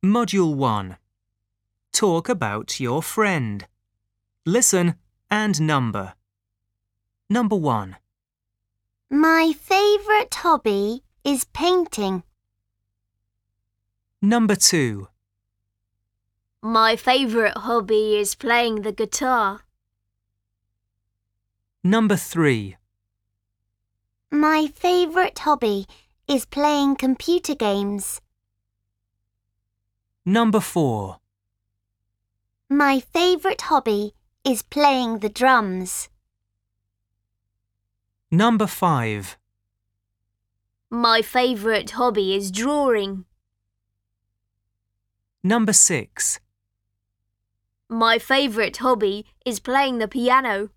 Module 1. Talk about your friend. Listen and number. Number 1. My favourite hobby is painting. Number 2. My favourite hobby is playing the guitar. Number 3. My favourite hobby is playing computer games. Number 4. My favourite hobby is playing the drums. Number 5. My favourite hobby is drawing. Number 6. My favourite hobby is playing the piano.